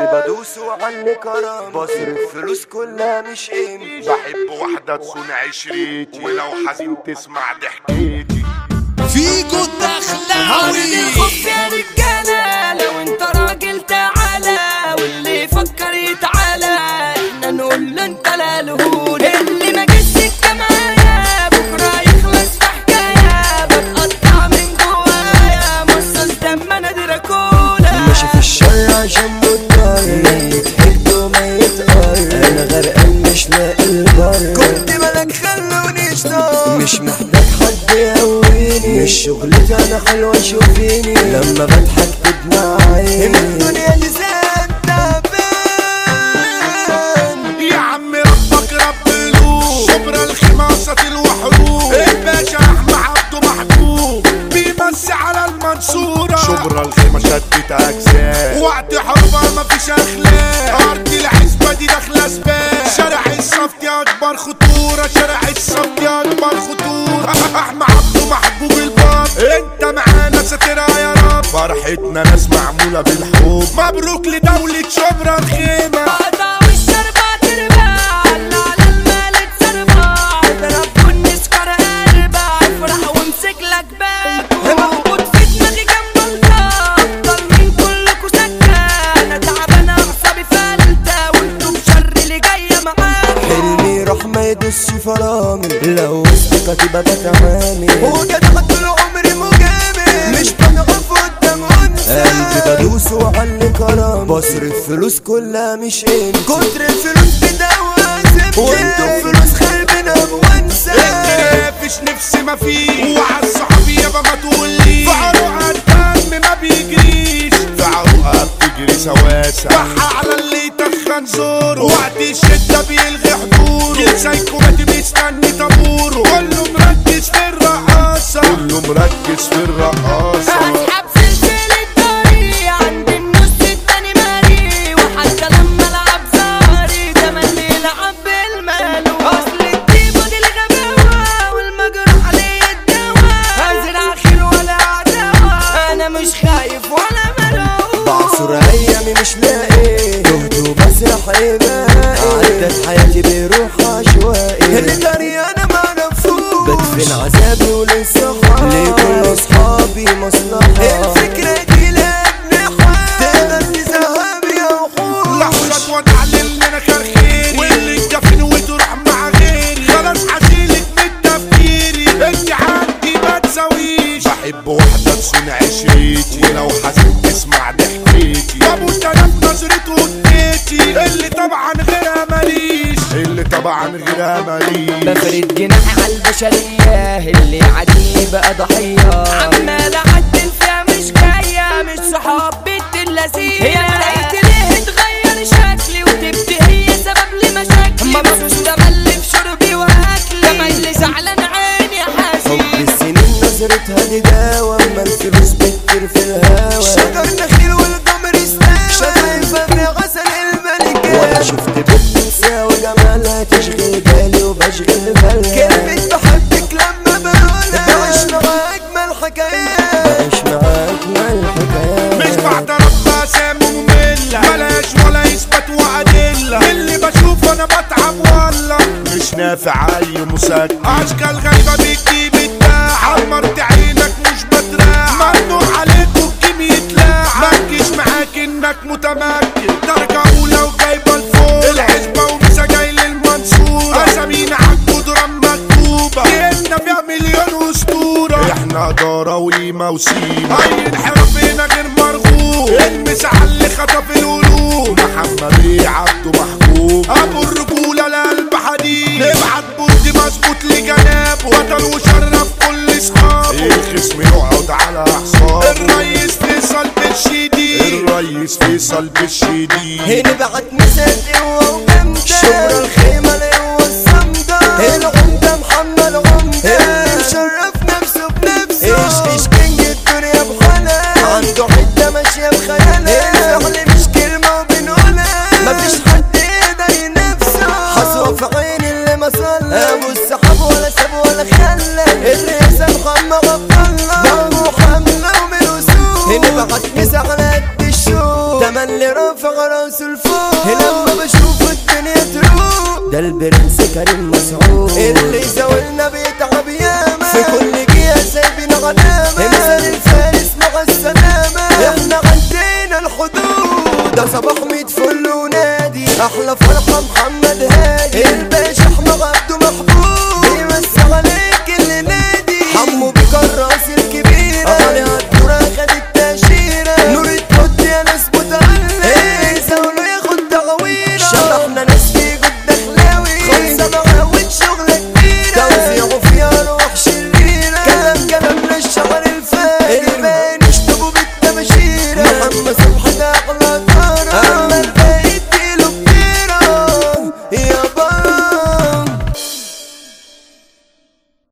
بدوس وعلي كرم بصرف فلوس كلها مش قيمة. بحب واحدة تكون عشريتي ولو حزين تسمع ضحكتي. فيكو الدخلاوي الخف يا رجالة، لو انت راجل تعالى، واللي يفكر يتعالى احنا نقول له انت لالهون. اللي ما جاش سكة معايا بكرة يخلص في حكاية، بتقطع من جوايا مصاص دم انا دراكولا. ماشي في الشارع عشان مضطر ميت حد وميت قر، انا غرقان مش لاقي البر. كنت ملك خلوني اشتار، مش محتاج حد يقويني، مش شغلتي انا حلوة شوفيني، لما بضحك تدمع عيني. الدنيا دي زاد تعبان يا عم ربك رب قلوب، شبرا الخماسة الوحروب، الباشا احمد عبده محبوب بيمسي على المنصورة. شبرا الخيمة شدت اجزاء، وقت حربة مفيش اخلاق، ارض العزبة دي داخلة سباق. شارع الصفت يا اكبر خطورة، شارع الصفت يا اكبر خطورة. احمد عبده محبوب الباب، انت معانا ساترها يا رب. فرحتنا ناس معمولة بالحب، مبروك لدولة شبرا الخيمة. قطع والشربة تربع، على المال تسربع، ضرب والنسكر قربع، افرح وامسك لك باكو. موجود في دماغي جنب الطاق، ضالين كلكوا سكة، انا تعبانة اعصابي فلتة، وانتم شر اللي جاية معاكم. حلمي راح ما يدوسش فرامل، لو وسط كتيبة بتعامل، وجدع طول عمري مجامل، مش بنقف قدام انثى. قلبي بدوس وعلي كرم، بصرف فلوس كلها مش قيمة، كتر الفلوس بدوها زبدة، وانتم فلوس خربنا بوانسى. مفيش نفسي ما فيه، وعلى الصحابي يابا ما تقولي، في عروقها الدم ما بيجريش، في عروقها بتجري سواسة. بحق على اللي يتخن زوره، وقت الشدة بيلغي حضوره، السايكوباتي بيستني طابوره. كله مركز في الرقاصة، كله مركز في الرقاصة. اسحب سلسلة طريق عند النص التاني ماري، وحتى لما العب زهري تملي لعب بالمالو. اصل الطيبة دي الغباوة، والمجروح عليه الدواء، هزرع خير ولا عداوة، انا مش خايف ولا ملوم. بعصر ايامي مش لاقي، تهت وبسرح ايه باقي، عدت حياتي بروح عشوائي، اللي داري انا ما نفوش، بدفن عذابي وللصحاب، لكل اصحابي مصلحة. الفكرة دي لابن تقدر تذهب يا وحوش. لحظة وتعلل لنا خير، واللي تدفن وتروح مع غيري، خلاص حشيلك من تفكيري، انت عندي ما تساويش. بحب واحدة تصون عشريتي، ولو حزين تسمع ضحكتي. ابو التلات نظرته وديتي، اللي طبعا غيرها ماليش، اللي طبعا غيرها ماليش. بفرد جناحي على البشرية، اللي عادي بقى ضحية، عمال اعدل فيها مش جاية، مش صحاب بنت اللذيذة. هي ملاقيت ليه تغير شكلي، وتبدي هي سبب لمشاكلي، مبسوط تملي في شربي واكلي، تملي زعلان عيني حاسس. حب السنين نظرتها دي داوى، اما الفلوس بتطير في الهوا، شجر نخيل والقمر استوى، شايفة في غسل الملكة، ولا شفت بنت تساوي جمالها تشغل بالي وبشغل بالها. كلمة بحبك لما بقولها، بعيش معاك أجمل حكايات، بعيش معاك أجمل حكايات. مش بعترف بأسامي مملة، بلاش ولا يثبت وأدلة، اللي بشوف أنا بتعب والله، مش نافع أي مسكن. أشكال غريبة بتجيب الداع، عمرت عينك مش بتراع، ممنوع عليك والجيم يتلاع، مركز معاك إنك متمكن، درجة أولى وجايبة الفوق، الحسبة ومسا جاي للمنصورة، أسامينا عالجدران مكتوبة، جيلنا فيها مليون أسطورة، إحنا إدارة وقيمة وسيمة، أي انحراف هنا غير مرغوب، المس على اللي خطف القلوب، محمد عبده محبوب، أبو الرجولة لقلب حديد، نبعت برد مظبوط لجنابه، بطل وشرف كل أصحابه، الخصم يقعد على أعصابه، الريس فيصل بالشديد، الريس فيصل بالشديد. هنا بعت مسات قوة وجامدة، شبرا الخيمة القوة الصمدة، العمدة محمد عمدة، اللي مشرف نفسه بنفسه، ايش كينج الدنيا بحالها، عنده حتة ماشية بخيالها، الفعل مش كلمة وبنقولها، مفيش حد يقدر ينافسه، حصوة في عين اللي ما صلى، ابو السحاب ولا ساب ولا خلى، الرئاسة محمد عبد الله، ابو حملة ومن وسوق، هنا بعت مسا على قد الشوق. انا اللي رافع راسه لفوق لما بشوف الدنيا تروق. ده البرنس كريم مسعود اللي يزاولنا بيتعب ياما في كل جهة سايبين غنامة. مثال الفارس مع السلامة احنا عدينا الحدود. ده صباح 100 فل ونادي احلى فرحة محمد